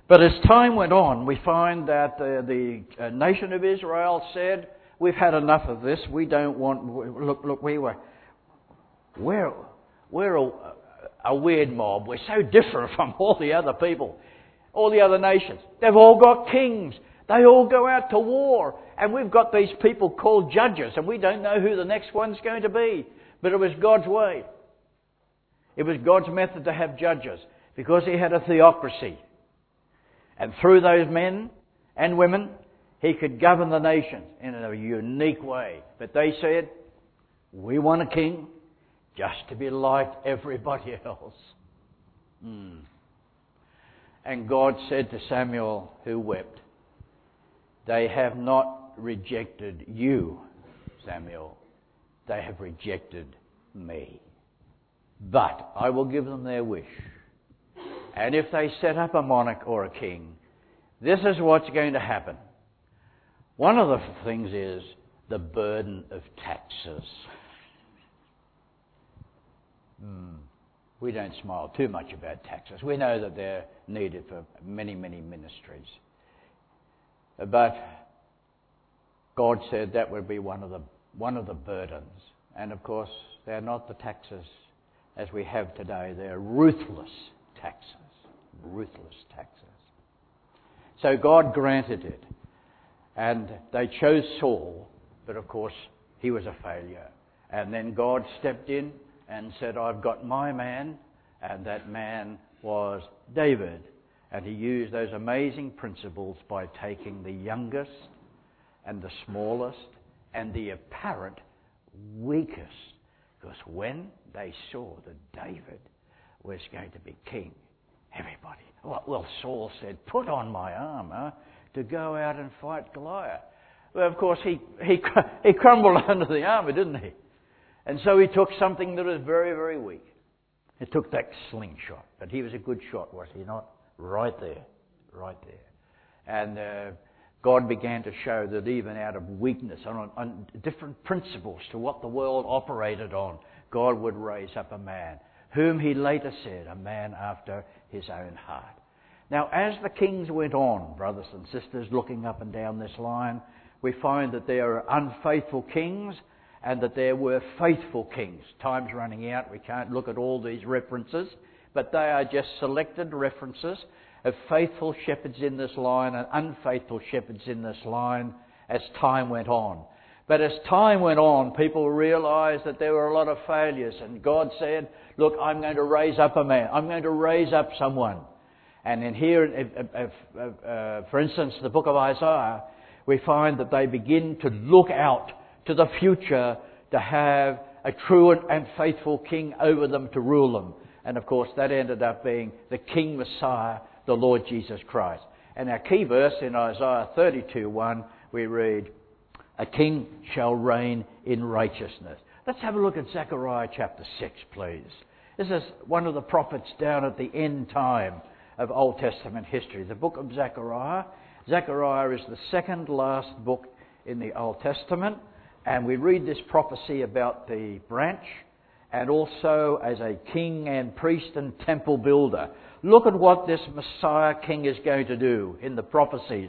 But as time went on, we find that the nation of Israel said, "We've had enough of this. We don't want. Look, we're a weird mob. We're so different from all the other people, all the other nations. They've all got kings. They all go out to war, and we've got these people called judges, and we don't know who the next one's going to be." But it was God's way. It was God's method to have judges, because He had a theocracy. And through those men and women, He could govern the nations in a unique way. But they said, "We want a king just to be like everybody else." And God said to Samuel, who wept, "They have not rejected you, Samuel. They have rejected me. But I will give them their wish. And if they set up a monarch or a king, this is what's going to happen." One of the things is the burden of taxes. We don't smile too much about taxes. We know that they're needed for many, many ministries. But God said that would be one of the burdens. And of course, they're not the taxes as we have today. They're ruthless taxes. Ruthless taxes. So God granted it. And they chose Saul, but of course he was a failure. And then God stepped in and said, "I've got my man," and that man was David. And He used those amazing principles by taking the youngest and the smallest and the apparent weakest. Because when they saw that David was going to be king, everybody, well, Saul said, "Put on my armour to go out and fight Goliath." Well, of course, he crumbled under the armour, didn't he? And so he took something that was very, very weak. He took that slingshot. But he was a good shot, was he not? Right there. Right there. And God began to show that even out of weakness, on different principles to what the world operated on, God would raise up a man, whom He later said, a man after His own heart. Now, as the kings went on, brothers and sisters, looking up and down this line, we find that there are unfaithful kings and that there were faithful kings. Time's running out. We can't look at all these references, but they are just selected references of faithful shepherds in this line and unfaithful shepherds in this line as time went on. But as time went on, people realised that there were a lot of failures, and God said, "Look, I'm going to raise up a man. I'm going to raise up someone." And in here, for instance, the book of Isaiah, we find that they begin to look out to the future to have a true and faithful king over them to rule them. And of course, that ended up being the King Messiah, the Lord Jesus Christ. And our key verse in Isaiah 32:1, we read, "A king shall reign in righteousness." Let's have a look at Zechariah chapter 6, please. This is one of the prophets down at the end time of Old Testament history. The book of Zechariah. Zechariah is the second last book in the Old Testament. And we read this prophecy about the branch and also as a king and priest and temple builder. Look at what this Messiah king is going to do in the prophecies.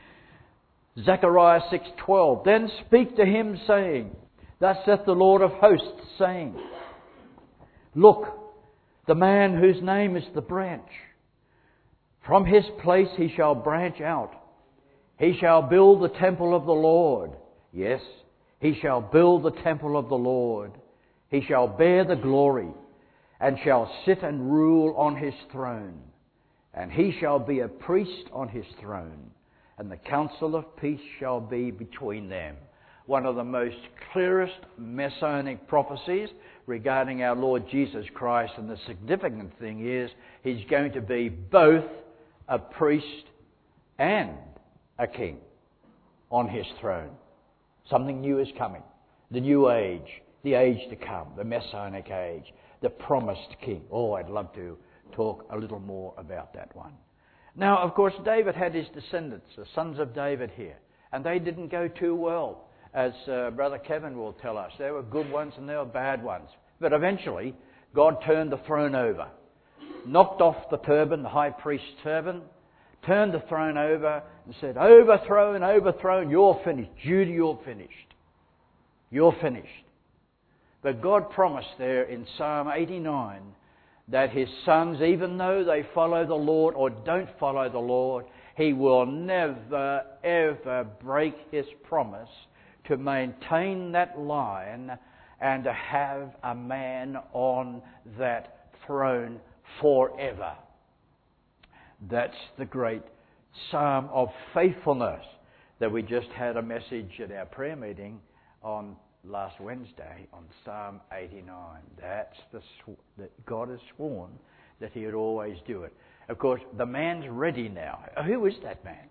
Zechariah 6:12, "Then speak to him, saying, Thus saith the Lord of hosts, saying, Look, the man whose name is the branch. From his place he shall branch out. He shall build the temple of the Lord. Yes, he shall build the temple of the Lord. He shall bear the glory, and shall sit and rule on his throne. And he shall be a priest on his throne, and the counsel of peace shall be between them." One of the most clearest messianic prophecies regarding our Lord Jesus Christ. And the significant thing is, He's going to be both a priest and a king on His throne. Something new is coming. The new age, the age to come, the messianic age, the promised king. Oh, I'd love to talk a little more about that one. Now, of course, David had his descendants, the sons of David here, and they didn't go too well, as Brother Kevin will tell us. There were good ones and there were bad ones. But eventually, God turned the throne over, knocked off the turban, the high priest's turban, turned the throne over and said, overthrown, overthrown, you're finished. Judah, you're finished. You're finished. But God promised there in Psalm 89 that His sons, even though they follow the Lord or don't follow the Lord, He will never, ever break His promise to maintain that line and to have a man on that throne forever. That's the great psalm of faithfulness that we just had a message at our prayer meeting on last Wednesday on Psalm 89. That's that God has sworn that He would always do it. Of course, the man's ready now. Who is that man?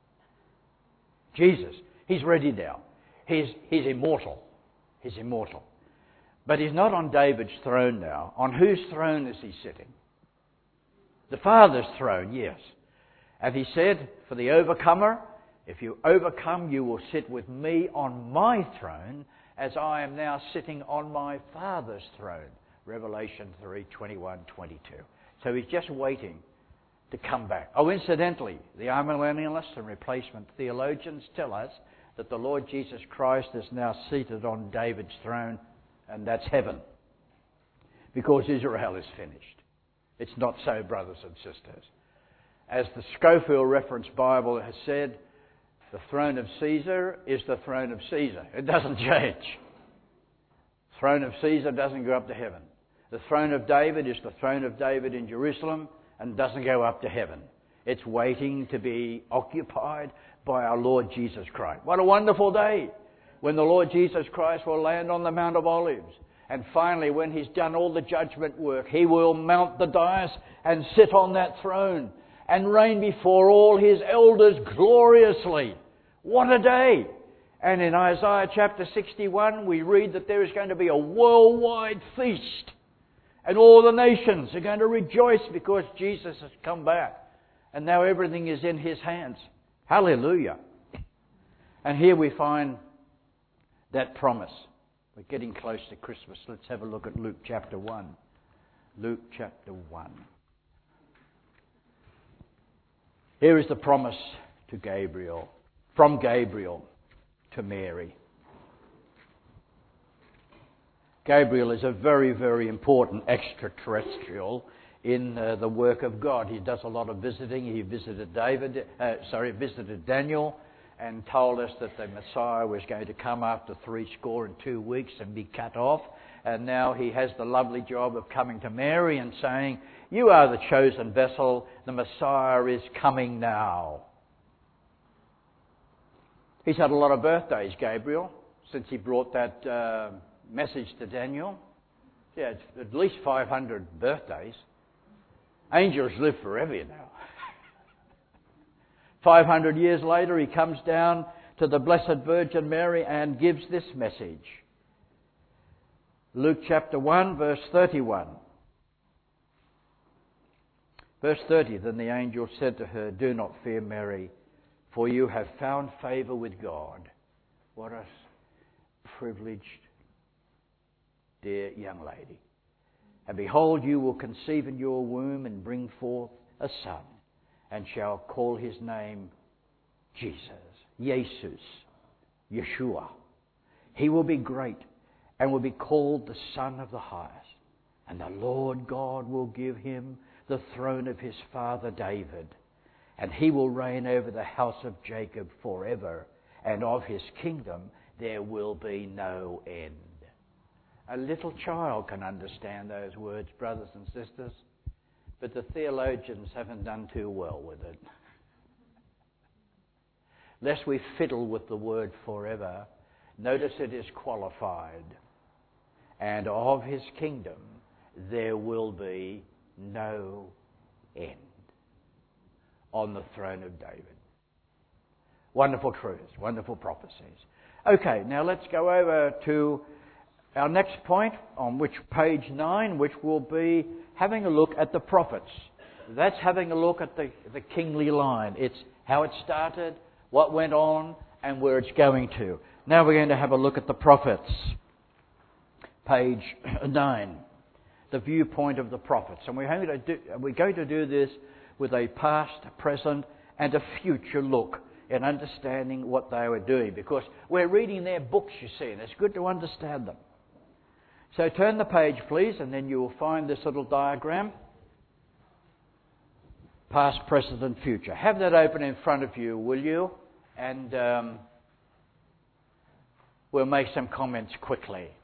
Jesus. He's ready now. He's immortal. He's immortal. But He's not on David's throne now. On whose throne is He sitting? The Father's throne, yes. And He said, for the overcomer, if you overcome, you will sit with me on my throne, as I am now sitting on my Father's throne. Revelation 3:21-22. So He's just waiting to come back. Oh, incidentally, the amillennialists and replacement theologians tell us that the Lord Jesus Christ is now seated on David's throne, and that's heaven. Because Israel is finished. It's not so, brothers and sisters. As the Scofield Reference Bible has said, the throne of Caesar is the throne of Caesar. It doesn't change. The throne of Caesar doesn't go up to heaven. The throne of David is the throne of David in Jerusalem and doesn't go up to heaven. It's waiting to be occupied by our Lord Jesus Christ. What a wonderful day when the Lord Jesus Christ will land on the Mount of Olives. And finally, when He's done all the judgment work, He will mount the dais and sit on that throne and reign before all His elders gloriously. What a day! And in Isaiah chapter 61, we read that there is going to be a worldwide feast. And all the nations are going to rejoice because Jesus has come back. And now everything is in His hands. Hallelujah. And here we find that promise. We're getting close to Christmas. Let's have a look at Luke chapter 1. Luke chapter 1. Here is the promise to Gabriel, from Gabriel to Mary. Gabriel is a very, very important extraterrestrial in the work of God. He does a lot of visiting. He visited visited Daniel and told us that the Messiah was going to come after 62 weeks and be cut off. And now He has the lovely job of coming to Mary and saying, you are the chosen vessel. The Messiah is coming now. He's had a lot of birthdays, Gabriel, since he brought that message to Daniel. Yeah, it's at least 500 birthdays. Angels live forever, you know. 500 years later, He comes down to the Blessed Virgin Mary and gives this message. Luke chapter 1, verse 31. Verse 30, then the angel said to her, do not fear, Mary, for you have found favour with God. What a privileged, dear young lady. And behold, you will conceive in your womb and bring forth a son, and shall call His name Jesus, Jesus, Yeshua. He will be great and will be called the Son of the Highest. And the Lord God will give Him the throne of His father David. And He will reign over the house of Jacob forever. And of His kingdom there will be no end. A little child can understand those words, brothers and sisters. But the theologians haven't done too well with it. Lest we fiddle with the word forever, notice it is qualified. And of His kingdom there will be no end. On the throne of David. Wonderful truths, wonderful prophecies. Okay, now let's go over to our next point, on which page 9, which will be having a look at the prophets. That's having a look at the kingly line. It's how it started, what went on, and where it's going to. Now we're going to have a look at the prophets. Page 9. The viewpoint of the prophets. And we're going to do this with a past, present, and a future look in understanding what they were doing, because we're reading their books, you see, and it's good to understand them. So turn the page, please, and then you will find this little diagram. Past, present and future. Have that open in front of you, will you? And we'll make some comments quickly.